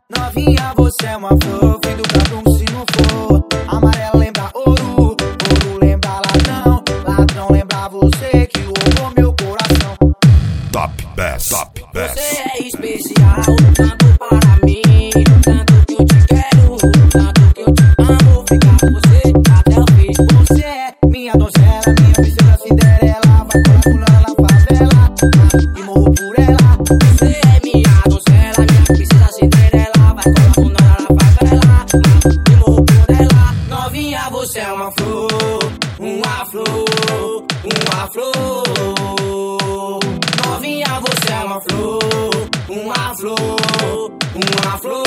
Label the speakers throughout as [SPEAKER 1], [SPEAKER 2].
[SPEAKER 1] Novinha, você é uma flor, filho do cabrunco se não for. Amarelo lembra ouro, ouro lembra ladrão, ladrão lembra você que roubou meu coração.
[SPEAKER 2] Top Bass, Top Bass.
[SPEAKER 1] Você é especial, tanto para mim, tanto que eu te quero, tanto que eu te amo. Ficar com você até o fim. Você é minha donzela, minha princesa Cinderela. Vai colar pulando na favela e morro por ela. Você é minha donzela, minha princesa Cinderela. Vai colar pulando na favela e morro por ela. Novinha, você é uma flor, uma flor, uma flor. Novinha, você é uma flor, uma flor, uma flor.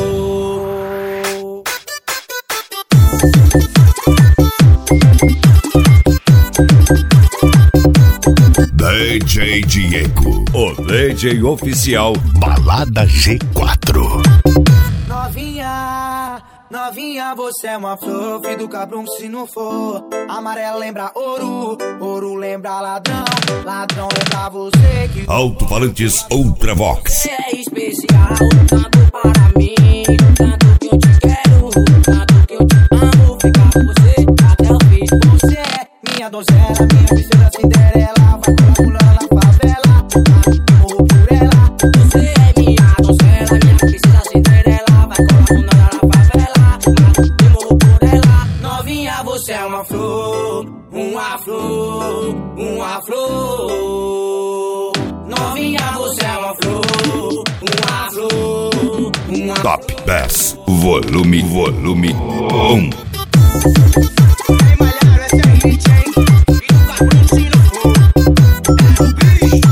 [SPEAKER 2] DJ Diego, o DJ oficial Balada G4.
[SPEAKER 1] Novinha, novinha, você é uma flor, filho do cabrunco se não for. Amarelo lembra ouro, ouro lembra ladrão, ladrão lembra você que...
[SPEAKER 2] Alto-falantes Ultravox.
[SPEAKER 1] Você é especial, tanto para mim, tanto que eu te quero, tanto que eu te amo. Ficar com você até o fim. Você é minha donzela, minha princesa Cinderela. Vai colar pulando na favela e morro por ela. Você é minha donzela, minha princesa Cinderela. Vai colar pulando na favela e morro por ela. Novinha, você é uma flor, uma flor, uma flor. Novinha, você é uma flor, uma flor, uma...
[SPEAKER 2] Top Bass, volume 1.
[SPEAKER 3] Ei, malharo, essa é hit, hein? E o cabrunco se não for. É o bicho.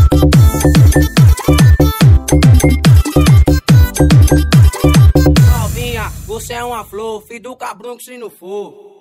[SPEAKER 1] Novinha, você é uma flor, filho do cabrunco se não for.